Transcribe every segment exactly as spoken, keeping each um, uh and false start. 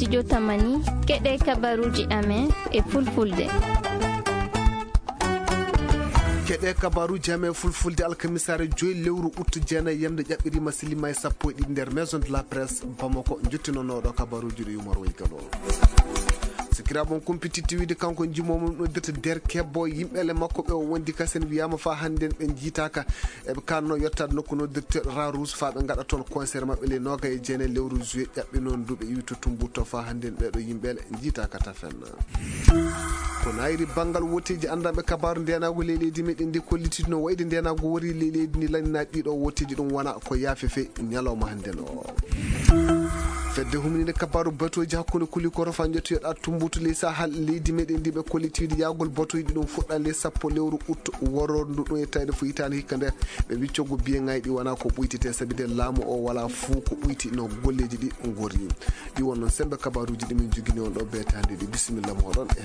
Studio Tamani keɗe kabaruji amen e fulfulde. keɗe kabaruji amen fulfulde alkamisare joyi lewru août jeenayi yemde ƴaɓɓirima silima e sappo e ɗiɗi nder maison de la presse Bamako jottinonoɗo kabaruji ɗo Yumar Woygalo. sikiraɓon kumpititi wiide kanko jimomo noddirta nder kebbo yimɓele makko ɓe o wondi kasen wiyama fa hande ɓe jiitaka eɓe kanno yettade nokku noddirte ra rouge fa ɓe gaɗa toon concert mabɓe le noga e jeenayi lewru juillet ƴaɓɓi noon duuɓe iwi to Tumbutto fa hande ɓeɗo yimɓele jiitaka tafen ko nayri banggal woteji andaɓe kabaru ndenago le leydi meɗen ndi kollitidi no wayde ndenago wori le leydi ndi laninaɗi ɗiɗo woteji ɗum wona ko yaafefe ñalawma hande o fedde humnide kabaru batoji hakkude kuli koto fa jettoyoɗa Tumbutto ley sahal leydi meɗen ndi ɓe kollitide yagol batoji ɗum fuɗɗa le sappo lewru août worondu ɗum e tawde fo hitande hikka nde ɓe wiccogo biyeŋaji ɗi wona ko ɓuytete saabi de laamu o wala fuu ko ɓuyti no golleji ɗi gori ɗi won noon sembe kabaruji ɗi min jogui on ɗo beetande ɗi bisimilla moɗon e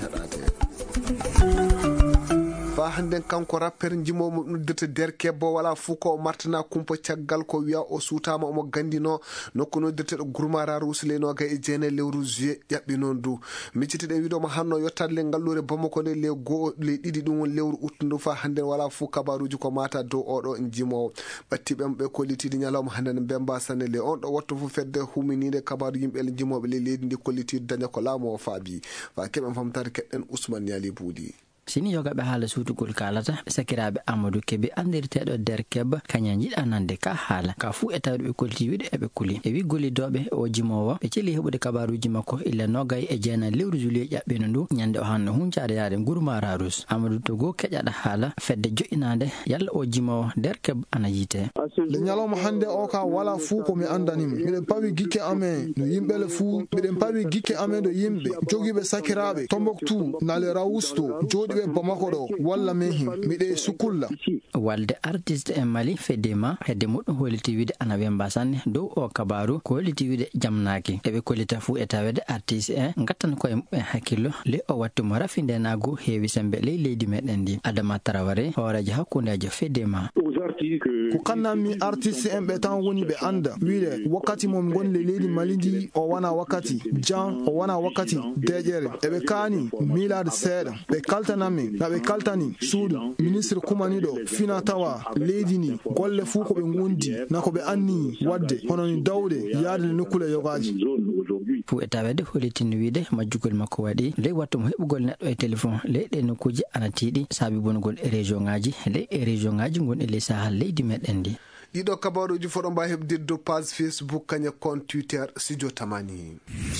heɗade fa handen kanko rappeur jimomo noddirta nder kebbo wala fuu ko martana kumpa caggal ko wiya o suutama omo gandino nokku noddirta ɗo Gourmara Rousselé noga e jeenayi lewru juillet ƴaɓɓi noon du miccitiɗen wiɗoma hanno yettade le ngallure Bamako nde le goo le ɗiɗi ɗum won lewru août ndu fa handen wala fuu kabaruji ko mata dow oɗo jimowo ɓattiɓem ɓe kollitide ñalawma hande ɓe mbasane le on ɗo wattu fu fedde huminide kabaru yimɓe jimoɓe le leydi ndi kollitide daña ko laamu o faabi fa keɓen famtade keɗɗen Ousmane Yali Boudi. sini yogaɓe haala suutugol kalata sakiraɓe Amadou Kébé andirteɗo nder kebba kaña jiiɗa nande ka haala ka fuu e tawde ɓe kolti wiide eɓe kuli e wi gollidoɓe o jimowo ɓe celi heɓude kabaruji makko illa nogay e jeenayi lewru juillet ƴaɓɓino ndu ñande o hanno huncade yaade Gourmara Rouge. Amadou Togo keƴaɗa haala fedde joƴinade yalla o jimowo nder kebba ana yiite le ñalawma hande o ka wala fuu komi andanima miɗen pawi gikke amen no yimɓele fuu miɗen pawi gikke amen ɗo yimɓe joguiɓe sakiraɓe Tombouctou nale Rouge to joɗi ɓe Bamako ɗo walla mehi miɗe sukulla walde artiste en Mali feddima hedde muɗum holliti wiide ana wemba sanne dow o kabaru ko holliti wiide jamnaki eɓe kollita fuu e tawede artiste en gattan koye muɓen hakkillo le o wattimo rafinde nago heewi sembe ley leydi meɗen ndi Adama Traoré hoorejo hakkundejo feddima ko kannanmi artiste en ɓe tan woni ɓe anda wiide wakkati momi goni le leydi Mali ndi o wona wakkati jan o wona wakkati deƴere eɓe kaani milade seeɗa ɓe kaltanami naɓe kaltani suudu ministre kumaniɗo fina tawa leydi ni golle fuu ko ɓe gondi nako ɓe anni wadde hono ni dawde yaade le nokkule yogaji fuu e tawede hollitino wiide majjugol makko waɗi ley wattumo heɓugol neɗɗo e téléphone leyɗe nokkuji ana tiiɗi saabi bonugol e région ngaji ley e région ngaji gonɗi ley sahal leydi meɗen ndi ɗiɗo kabaruji foɗo mbawi heɓdirde dow page Facebook kaña compte Twitter Studio Tamani.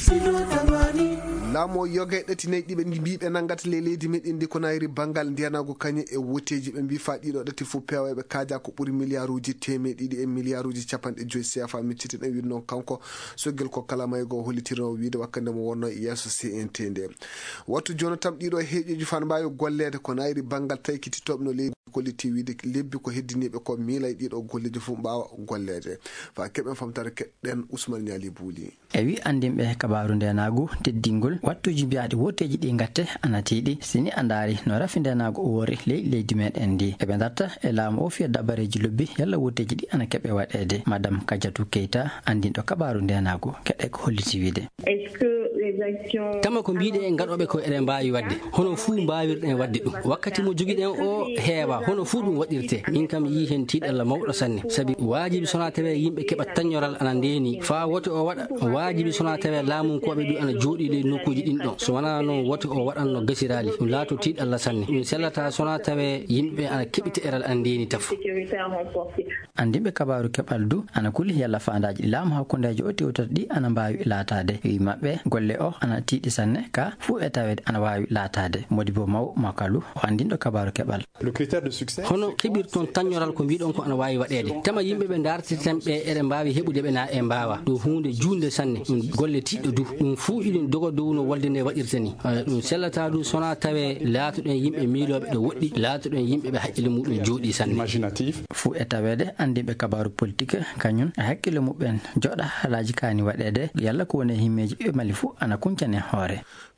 laamo yoga e ɗati nayyi ɗiɓe mbiɓe nangata le leydi meɗen ndi ko nayri banggal ndiyanago kaña e woteji ɓe mbi fa ɗiɗo ɗati fof pewaɓe kaaja ko ɓuuri milliard uji temeɗe ɗiɗi e milliard uji capanɗe joyi C F A micciti ɗen wiide noon kanko soggel ko kala maygo hollitirno wiide wakkande mo wonno yesso C N T nde wattu joni tam ɗiɗo heeƴoji fan mbawi gollede ko nayri banggal tawi kititoɓe no leydi kolliti wiide lebbi ko heddiniɓe ko miila e ɗiɗo golleji fof mbawa gollede fa keɓen famtare keɗɗen Ousmane Yali Bouli. e wi andinɓe kabaru ndenago teddingol wattuji mbiyaɗi woteji ɗi gatte ana tiiɗi sini andari no rafi ndenago o wori ley leydi meɗen ndi eɓe darta e laamu o fiya dabareji lobbi yalla woteji ɗi ana keɓe waɗede madame Kadiatou Keita andinɗo kabaru ndenago keɗe ko holliti wiide tama ko mbiɗe en gaɗoɓe ko eɗen mbawi wadde hono fuu mbawirɗen wadde ɗum wakkati mo joguiɗen o heewa hono fuu ɗum waɗirte min kam yi hen tiiɗalla mawɗo sanne saabi wajibi sona tawe yimɓe keɓat tañoral ana ndeni fa wote o waɗa wajibi sona tawe laamunkoɓe ɗum ana jooɗi le nokkuji ɗin ɗon so wona noon wote o waɗanno gasirali ɗum laato tiiɗalla sanne ɗum sellata sona tawe yimɓe ana keɓita eral ana ndeni taf andinɓe kabaru keɓal du ana kuli yalla fandaji laamu hakkudejo o tewtata ɗi ana mbawi laatade wi mabɓe golle o ana tiiɗi sanne ka fuu e tawede ana wawi laatade Modibo Maw Makalu o andinɗo kabaru keɓal hono keɓirton tañoral ko mbiɗon ko ana wawi waɗede tema yimɓeɓe darteten ɓe eɗen mbawi heɓude ɓe na e mbawa ɗum hunde junde sanne ɗum golle tiɗɗo du ɗum fuu iɗum dogo dow no walde nde waɗirta ni ɗum sellata ɗum sona tawe laatoɗen yimɓe miiloɓe ɗo woɗɗi laatoɗen yimɓeɓe haqqille muɗum jooɗi sanne fuu e tawede andinɓe kabaru politique kañum e haqqille muɓen joɗa haalaji kani waɗede yalla ko woni himmeji ɓe Mali fuu ana kuncane hoore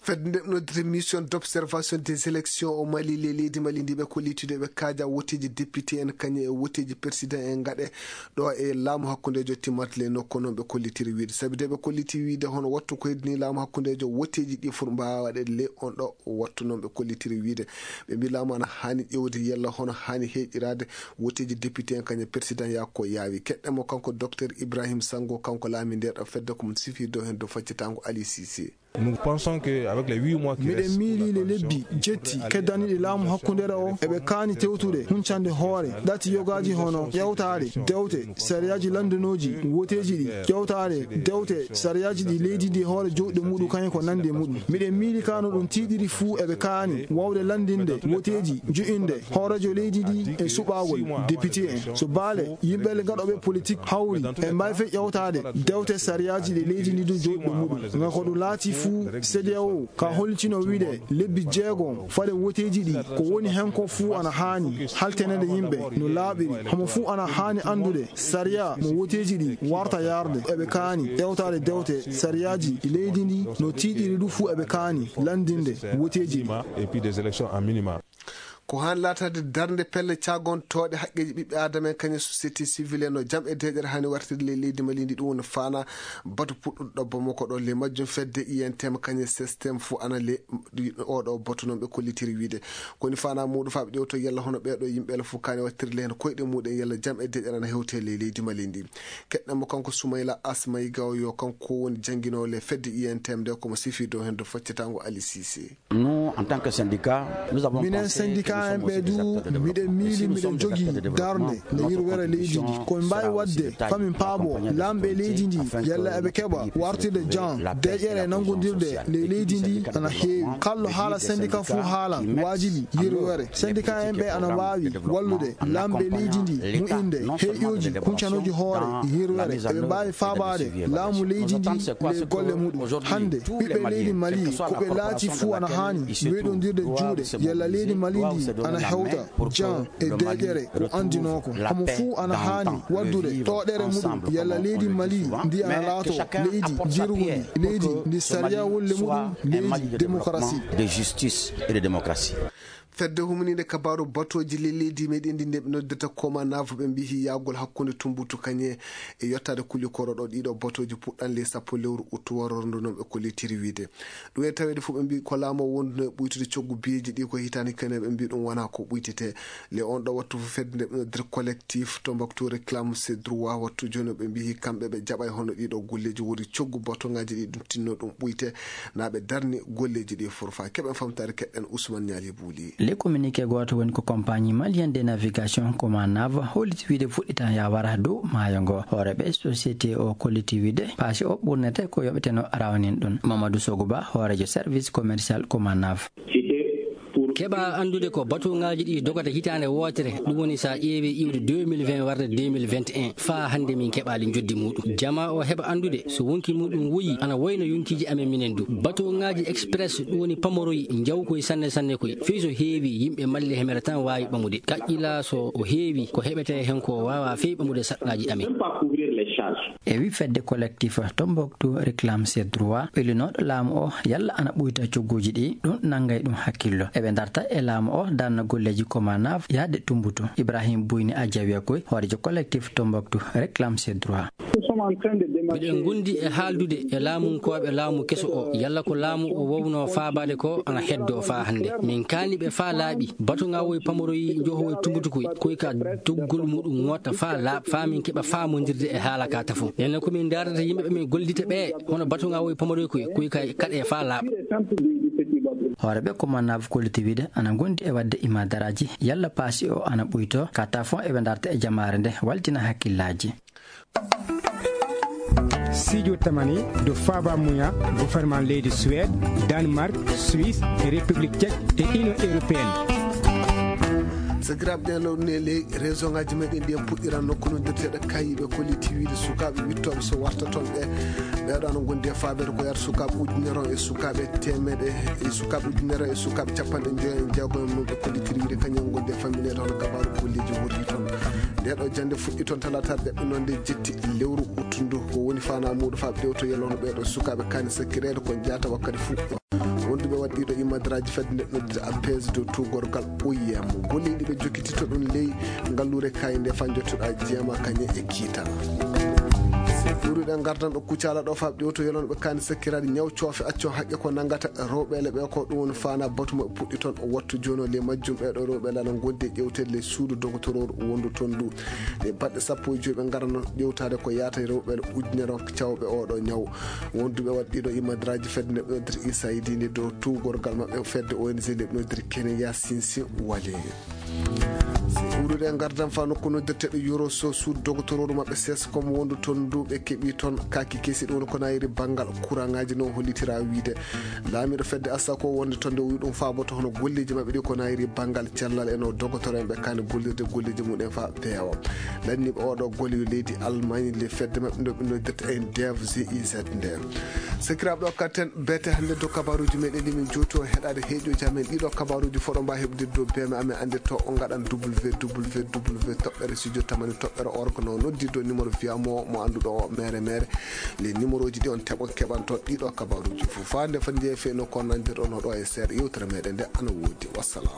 fedde notre mission d'observation des élections au Mali le leydi Mali ndi ɓe kollitude ɓe kaaja wotteji député en kañe e wotteji président en gaɗe ɗo e laamu hakkundejo timmatle nokku noon ɓe kollitiri wiide sabi de ɓe kolliti wiide hono wattu ko hedni laamu hakkundejo wotteji ɗi foti mbawa waɗe le on ɗo wattu noon ɓe kollitiri wiide ɓe mbi laamu ana hani ƴewde yella hono hani heeƴirade wotteji député en kañe président yakko yaawi keɗɗemo kanko docteur Ibrahim Sango kanko laami nder ɗo fedde komo sifi dow hen dow faccitango Ali Cissé. Nous pensons qu'avec les huit mois qui restent, miɗen miili le lebbi jetti keddaniɗi laamu hakkundere o eɓe kaani tewtude huncande hoore ɗati yogaji hono ƴewtare dewte sariyaji lanndanoji woteji ɗi ƴewtare dewte sariyaji ɗi leydi ndi hoore joɗɗe muɗum kañum ko nande muɗum miɗen miili kano ɗum tiiɗiri fuu eɓe kaani wawde landinde woteji ju'inde hoorejo leydi ndi e suɓagol député en so baale yimɓele gaɗoɓe politique hawri e mbawi fe ƴewtade dewte sariyaji ɗi leydi ndi ɗum joɗɗe muɗum ngam ko ɗum laati fuu C D A O ka holcino wiide lebbi jeegon fade woteji ɗi ko woni hen ko fuu ana haani haltenede yimɓe no laaɓiri homo fuu ana haani andude sariya mo woteji ɗi warta yarde eɓe kaani ƴewtade dewte sariyaji leydi ndi no tiiɗiri ɗu fuu eɓe kaani landinde woteji ɗi et puis des élections en minima. ko han latade darde pelle cagontoɗe haqqeji ɓiɓɓe adama en kañum société civile no jam e deƴere hani wartirde le leydi Mali ndi ɗum woni fana batu puɗɗuɗo ɗobba makko ɗo le majjum fedde I N T M kañum systéme fo ana le oɗo batu noon ɓe kollitiri wiide koni fana muɗum fa ɓe ƴewto yalla hono ɓeɗo yimɓele fof kani wattirde le hen koyɗe muɗum yalla jam e deƴere ana hewte le leydi Mali ndi keɗɗamo kanko Soumaïla Asmayi Gawyo kanko woni jangguinowo le fedde I N T M nde komo sifi dow hen do faccitango Ali Cissé. Nous en tant que syndicat nous avons pensé en ɓe du miɗen miili miɗen jogii darde nde yirwere leydi ndi koɓe mbawi wadde famin paabo lamɓe leydi ndi yalla eɓe keɓa wartirde jan deƴere e nanngodirde le leydi ndi ana heewi kallo haala syndicat fuu haala waajibi yirwere syndicat en ɓe ana wawi wallude lamɓe leydi ndi mu'inde heƴoji huncanoji hoore yirwere eɓe mbawi faabade laamu leydi ndi le golle muɗum hande ɓiɓɓe leydi Mali koɓe laati fuu ana haani weɗodirde juuɗe yalla leydi Mali ndi ana hewta jan e deƴere ko andinoko homo fuu ana haani waddude ɗoɗere muɗum yalla leydi Mali ndi ana laato leydi jirgudi leydi ndi sariya wolle muɗum leydi démocratie de justice et de démocratie. fedde humnide kabaru batoji le leydi meɗen ndi nde ɓe noddata koma navo ɓe mbihi yagol hakkunde tumbutu kañe e yettade kulli koroɗo ɗiɗo batoji puɗɗan le sappo lewru uttu wororndo noon ɓe kollitiri wiide ɗum e tawede fof ɓe mbi ko laamo wonduno e ɓuytude coggu biyeji ɗi ko hitani kane ɓe mbi ɗum wona ko ɓuytete le on ɗo wattu fof fedde nde ɓe noddir collectif Tombouctou réclame ses droits wattu joni ɓe mbihi kamɓe ɓe jaɓay hono ɗiɗo golleji woni coggu batoŋaji ɗi ɗum tinno ɗum ɓuyte na ɓe darni golleji ɗi forfa keɓen famtare keɗɗen Ousmane Niali Bouli. le communiqué goto woni ko compagnie malienne de navigation koma nav holliti wiide fuɗɗitan yawara dow maayo ngo hooreɓe société o kolliti wiide paasi o ɓurnete ko yoɓeteno rawnin ɗum Mamadou Sogouba hoorejo service commercial koma nav keɓa andude ko batuŋaji ɗi dogata hitande wotere ɗum woni sa ƴeewi iwde deux mille vingt warde deux mille vingt et un fa hande min keɓali joddi muɗum jama o heɓa andude so wonki muɗum woyi ana wayno yonkiji amen minen du batuŋaji express ɗum woni pamoroyi jawkoye sanne sanne koye fii so heewi yimɓe malle hemere tan wawi ɓamude kaƴƴila so o heewi ko heɓete hen ko wawa fewi ɓamude saɗɗaji amen e wi fedde collectif Tombouctou réclame ses droits ɓelinoɗo laamu o yalla ana ɓuyta cogguji ɗi ɗum nanggay ɗum hakkillo eɓe darta e laamu o danna golleji koma nav yaade tumbutu Ibrahim Bouyni a jawiya koye hoorejo collectif Tombouctou réclame ses droits. miɗen gondi e haaldude e laamunkoɓe laamu keso o yalla ko laamu o wowno faabade ko ana heddo fa hande min kaaniɓe fa laaɓi batuŋa woye pamoroyi joho e tumbutu koye koye ka doggol muɗum ŋotta fa laaɓ fa min keeɓa famodirde e haala ka tafo enen komin dardata yimɓeɓe min gollita ɓe hono batuŋa woye pamoroyi koye koye ka kaɗe fa laaɓa hooreɓe koma nav kolliti wiide ana gondi e wadde imadaraji yalla paasi o ana ɓuyto ka tafon eɓe darta e jamare nde waltina hakkillaji. Sidio Tamani do Faba Mouya gouvernement leydi Suède Danemark Suisse République tchèque et Union européenne. sagiraɓe ɗen lowne le région ngaji meɗen ɗi puɗɗiran nokku no dirteɗe kayiɓe kolliti wiide sukaɓe wittoɓe so warta toon ɓe ɓeɗo ana gondi e fabere ko yata sukaɓe ujunere o e sukaɓe temmeɗe e sukaɓe ujunere e sukaɓe capanɗe joyi e jeegoye mum ɓe kollitiri wiide kañum gondi e famminede hono kabaru golleji wurri toon ndeɗo jande fuɗɗi toon talatar ɗeɓɓe noon nde jetti lewru uttundu ko woni fana muɗum fa ɓe ɗewto yelono ɓeɗo sukaɓe kani sakkirede ko jata wakkati fuu waddiɗo immadiraji fedde neɗɗo apes dow tugorgal oyem golliɗi ɓe jokkitito ɗum ley ngallure kayinde fan jottuɗa jeema kañe e kiita ɓuriɗen gardan ɗo kucala ɗo fab ƴewto yelon ɓe kani sekkirade ñaw coofe acco haqqe ko nangata rewɓele ɓe ko ɗum woni fana batuma ɓe puɗɗi toon o wattu joni o le majjum ɓeɗo rewɓele ana goddi ƴewtede le suudu doctoror wondu toon ndu e balɗe sappo e joyi ɓe garano ƴewtade ko yata rewɓele ujunere cawɓe oɗo ñaw wonduɓe waɗɗiɗo immadiraji fedde neɓnodir Issa Yidini dow tugorgal mabɓe fedde O N G neɓnodir Kenya Sinsi Wale ɓuuruɗe gardan fa nokku noddirteɗo yoro so suudu doctoror mabɓe ses comme wondu toon ndu ɓe keeɓi toon kaki kesi ɗum ko nayiri banggal courant ngaji noon hollitira wiide laamiɗo fedde assa ko wonde toon nde o wi ɗum faaboto hono golleji mabɓe ɗi ko nayiri banggal cellal eno doctor en ɓe kani gollirde golleji muɗen fa peewa lanniɓe oɗo golli leydi Allemagne le fedde mabɓe no ɓe noddirta en dev G I Z nde sekiraɓe ɗo katten bete hande dow kabaruji meɗen ɗi min jooto heɗade heeƴoji amen ɗiɗo kabaruji foɗo mba heɓde dow beme amen andirto o gaɗan w w w toɓɓere studio tamani toɓɓere orgo no noddi do numéro wiyamo mo anduɗo o mere mere les numéro ji ɗi on teɓon keɓan toon ɗiɗo kabaruji fof fande fa jeefe no ko nandir on ɗo e seeɗa yewtere meɗen nde ana woodi wassalamu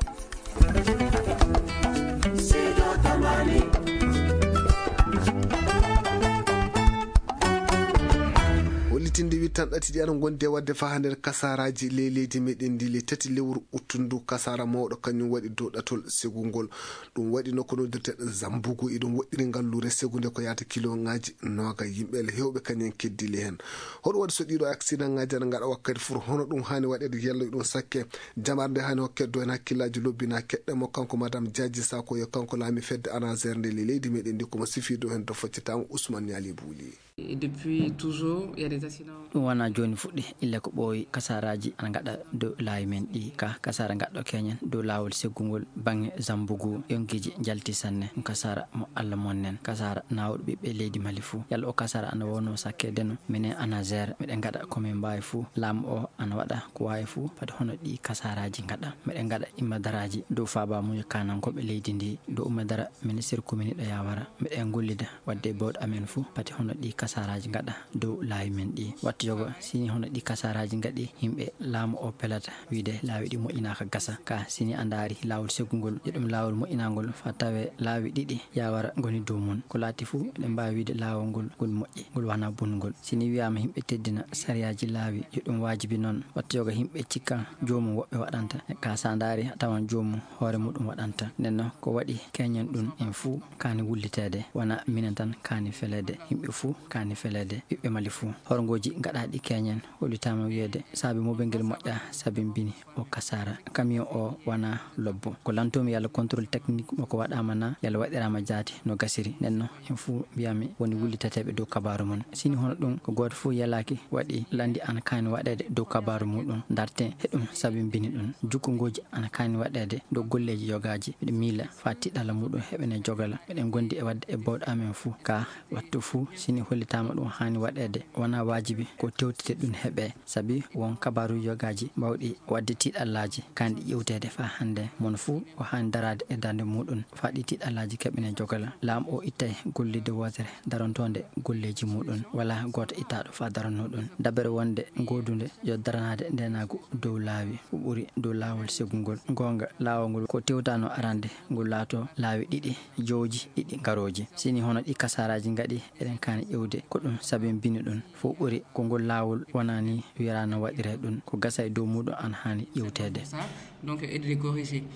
tindi wi tan ɗati ɗi ana gondi e wadde fa ha nder kasaraji ley leydi meɗen ndi le tati lewru uttundu kasara mawɗo kañum waɗi dow ɗatol segugol ɗum waɗi nokko noddirteɗo Zambugu eɗum woɗɗiri ngallure segude ko yata kilo ngaji noga yimɓele hewɓe kañen keddili hen hoɗo waɗi so ɗiɗo accident ngaji ana gaɗa wakkati fur hono ɗum hani waɗede yello ɗum sakke jamarde hani hokke do hen hakkillaji lobbina keɗɗemo kanko madame Diadji Sako yo kanko laami fedde ANASER nde le leydi meɗen ndi komo sifi do hen to foccitama Ousmane Yali Bouli. Et depuis toujours, il y a des accidents. ɗum wona joni fuɗɗi ille ko ɓooyi kasaraji ana gaɗa dow laawi men ɗi ka kasara gaɗɗo keñen dow laawol seggugol bange Zambugu yonkiji jalti sanne ɗum kasara mo Allah monnen kasara nawɗo ɓiɓɓe leydi Mali fou yalla o kasara ana wonno sakkede no minen ANASER miɗen gaɗa komin mbawi fou laamu o ana waɗa ko wawi fou pade hono ɗi kasaraji gaɗa miɗen gaɗa immadaraji dow fabamujo kanankoɓe leydi ndi dow ummadara ministére commune ɗo yawara miɗen gollida wadde bawɗo amen fou pade hono ɗi kasaraji gaɗa dow laawi men ɗi wattu jogo sini hono ɗi kasaraji gaɗi yimɓe laamu o pelata wiide laawi ɗi moƴƴinaka gasa ka sini a daari lawol seggugol e ɗum lawol moƴƴinagol fa tawe laawi ɗiɗi yawara goni dow mum ko laati fou eɗen mbawi wiide lawol ngol ngol moƴƴi ngol wana bonnugol sini wiyama yimɓe teddina sariyaji laawi yo ɗum wajibi noon wattu jogo yimɓe cikkan jomum woɓɓe waɗanta ka sa daari a tawan jomum hoore muɗum waɗanta nden noon ko waɗi keñen ɗum en fou kani wullitede wona minen tan kani felede yimɓe fou kani felede ɓiɓɓe Mali fou horgoji gaɗaɗi keñen hollitama wiyede saabi moɓelguel moƴƴa saabi bini o kasara camion o wona lobbo ko lantomi yalla contrôle technique moko waɗama na yalla waɗirama jaati no gasiri nden noon en fou mbiyami woni wullitateɓe dow kabaru mon sini hono ɗum ko goto fou yalaki waɗi landi ana kani waɗede dow kabaru muɗum darte heɗum saabi bini ɗum jukkogoji ana kani waɗede dow golleji yogaji miɗe miila fa tiɗɗala muɗum heɓene jogala miɗen gondi e wadde e bawɗo amen fou ka wattu fou sini hollitama ɗum hani waɗede wona wajibi ko tewtite ɗum heeɓe saabi won kabaru yogaji mbawɗi wadde tiɗallaji kanɗi ƴewtede fa hande mono fou o hani darade e darde muɗum fa ɗi tiɗallaji keɓene jogala laamu o ittay gollide wotere darontonde golleji muɗum wala goto ittaɗo fa daranno ɗum dabere wonde godude yo daranade ndenago dow laawi ko ɓuuri dow laawol segugol gonga laawol ngol ko tewtano arande ngol laato laawi ɗiɗi jowji ɗiɗi garoji sini hono ɗi kasaraji gaɗi eɗen kani ƴewde ko ɗum saabi bini ɗum fo ɓuuri ko ngol laawol wonani wiyara no waɗire ɗum ko gasa e dow muɗum an hani ƴewtede Donc, et de les corriger.